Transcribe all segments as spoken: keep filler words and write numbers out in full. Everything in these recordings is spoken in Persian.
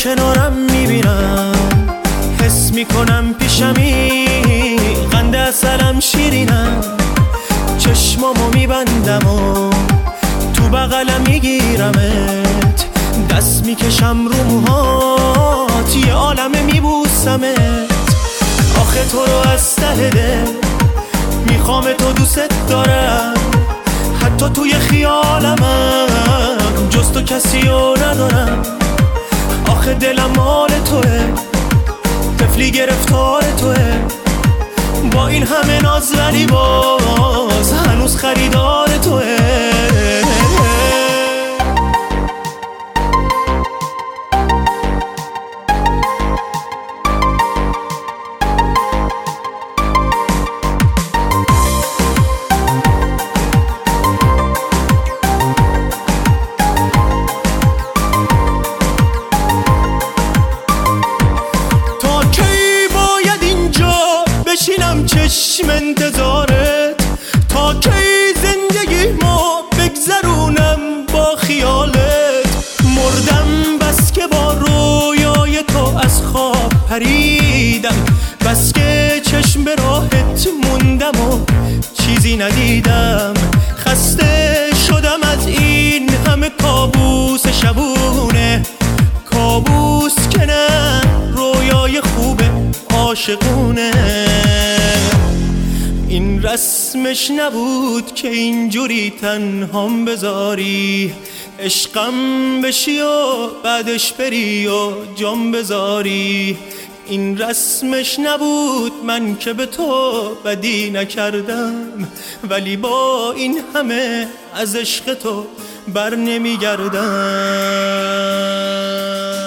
کنارم میبینم، حس میکنم پیشمی، قند اصلم شیرینم. چشمامو میبندم و تو بغلم میگیرمت، دست میکشم رو موهات، یه عالمه میبوسمت. آخه تو رو از ته دل میخوام، تو دوست دارم، حتی توی خیالمم جز تو کسی رو ندارم. آخه دلم مال توه، طفلی گرفتار توه، با این همه ناز ولی باز هنوز خریدار توه. بشینم چشم انتظارت، تا کی زندگی ما بگذرونم با خیالت. مردم بس که با رویای تو از خواب پریدم، بس که چشم به راحت موندم و چیزی ندیدم. خسته شدم از این همه کابوس شبونه، کابوس که نه رویای خوبه عاشقونه. این رسمش نبود که اینجوری تنهام بذاری، عشقم بشی و بعدش بری و جام بذاری. این رسمش نبود، من که به تو بدی نکردم، ولی با این همه از عشق تو بر نمیگردم.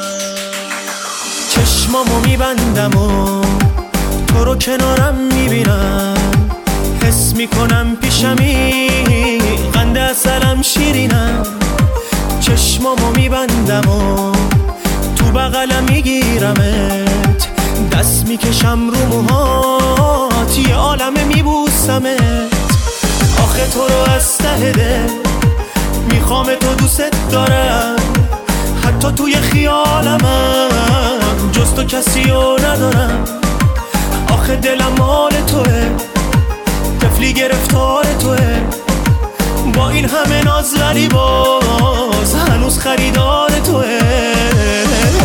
چشمامو میبندم و تو رو کنارم میبینم، حس میکنم پیشمی، قند اصلم شیرینم. چشمامو میبندم و تو بغلم میگیرمت، دست میکشم رو موهات، یه عالمه میبوسمت. آخه تو رو از ته دل میخوام، تو دوست دارم، حتی توی خیالمم جز تو کسی رو ندارم. آخه دلم مال توه، طفلی گرفتار توه، با این همه ناز ولی باز هنوز خریدار توه.